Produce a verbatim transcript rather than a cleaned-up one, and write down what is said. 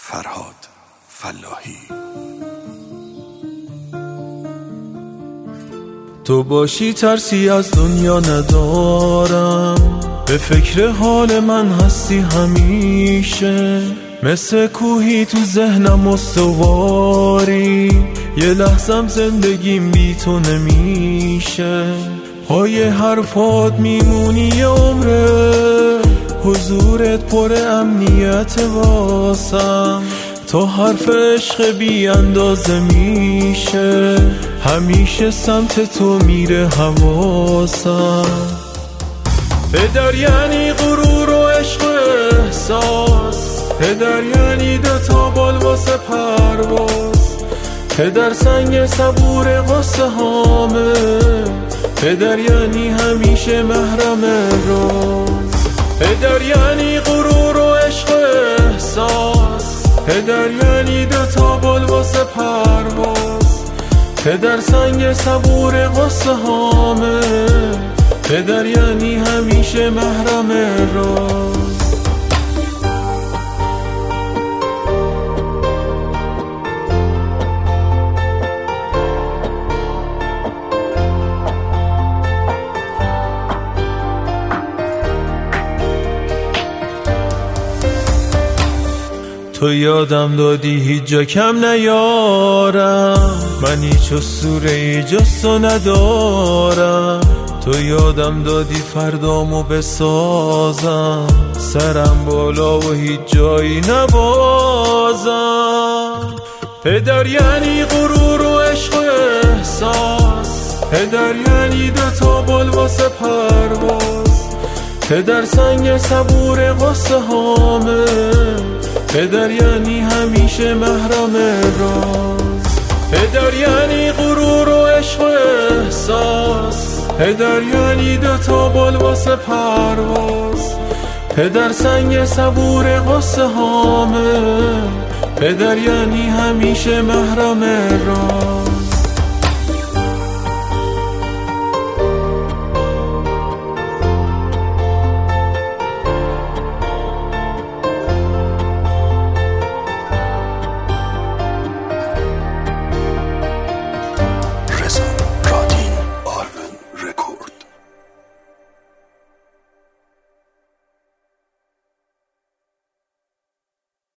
فرهاد فلاحی. تو باشی ترسی از دنیا ندارم، به فکر حال من هستی همیشه، مثل کوهی تو ذهنم استواری، یه لحظم زندگیم بی تو نمیشه. پای حرفات میمونی یه عمره، حضورت پر امنیت واسم، تو حرف عشق بی اندازه میشه، همیشه سمت تو میره حواسم. پدر یعنی غرور و عشق و احساس، پدر یعنی دوتا بال واسه پرواز، پدر سنگ صبور قصه هامه، پدر یعنی همیشه محرم راز. پدر یعنی غرور و عشق و احساس، پدر یعنی دوتا بال واسه پرواز، پدر سنگ صبور قصه هامه، پدر یعنی همیشه محرم راز. تو یادم دادی هیچ جا کم نیارم، من هیچ اسطوره‌ای جز تو ندارم. تو یادم دادی فردامو بسازم، سرم بالا و هیچ جایی نبازم. پدر یعنی غرور و عشق و احساس، پدر یعنی دوتا بال واسه پرواز، پدر سنگ صبور قصه هامه، پدر یعنی همیشه محرم راز. پدر یعنی غرور و عشق و احساس، پدر یعنی دوتا بال واسه پرواز، پدر سنگ صبور قصه هامه، پدر یعنی همیشه محرم راز.